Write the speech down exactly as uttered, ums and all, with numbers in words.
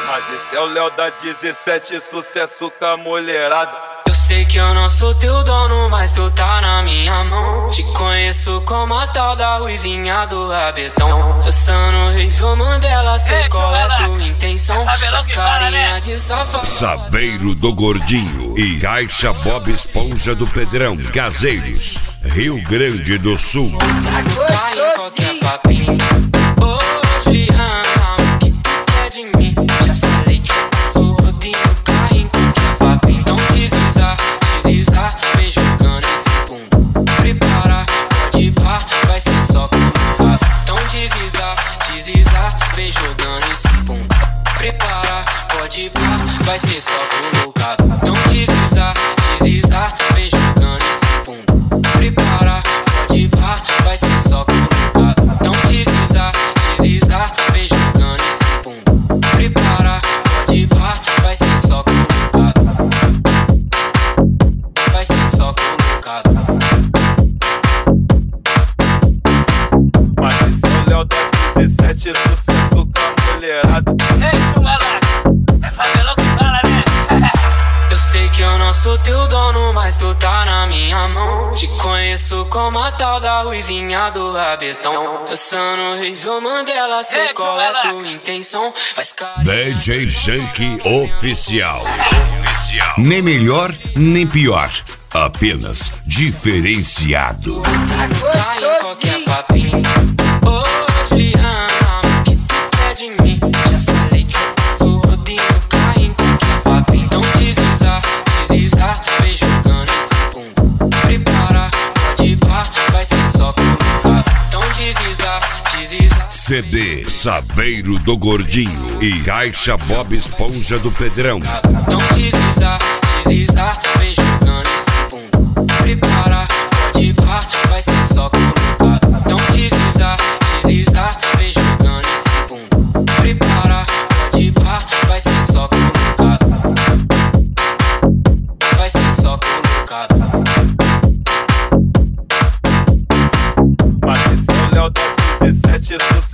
Mas esse é o Léo da dezessete, sucesso com a mulherada. Eu sei que eu não sou teu dono, mas tu tá na minha mão. Te conheço como a tal da ruivinha do rabetão. Dançando Rival Mandela, sei qual é tua intenção. As carinha de safado. Saveiro do Gordinho e Caixa Bob Esponja do Pedrão, Caseiros, Rio Grande do Sul. Cai em qualquer papinho. Ô Juliana, o que tu quer de mim? Já falei que eu passo rodinho. Cai em qualquer papinho. Então deslizar, deslizar, vem jogando esse bumbum. Prepara, pode ir pá, vai ser só colocado. Então deslizar, deslizar, vem jogando esse bumbum. Prepara, pode ir pá, vai ser só colocado. Então deslizar, deslizar, vem jogando esse bumbum. Prepara, pode ir pá, vai ser só colocado. Então deslizar, deslizar, vem jogando esse bumbum. Prepara, pode ir pá, vai ser só colocado. Vai ser só colocado. Mas esse é o Léo da dezessete, sucesso com a mulherada. Ei, chungala, é favela com cara, né? Eu sei que eu não sou teu dono, mas tu tá na minha mão. Te conheço como a tal da ruivinha do rabetão. Dançando Rival Mandela, sei Ei, qual é chungala. tua intenção. Faz carinha D J Janky Oficial. Oficial. Nem melhor, nem pior. Apenas diferenciado. Cai em qualquer papinho. Ô Juliana, o que tu quer de mim? Já falei que eu passo rodinho. Cai em qualquer papinho. Então deslizar, deslizar, vem jogando esse bumbum. Prepara, pode ir pá, vai ser só colocado. Então deslizar, deslizar. C D Saveiro do Gordinho e Caixa Bob Esponja do Pedrão. Então deslizar, deslizar, vem jogando esse bumbum. Prepara, pode ir pá, vai ser só colocado. Então deslizar, deslizar, vem jogando esse bumbum. Prepara, pode ir pá, vai ser só colocado. Vai ser só colocado. Mas esse é o Léo da dezessete, sucesso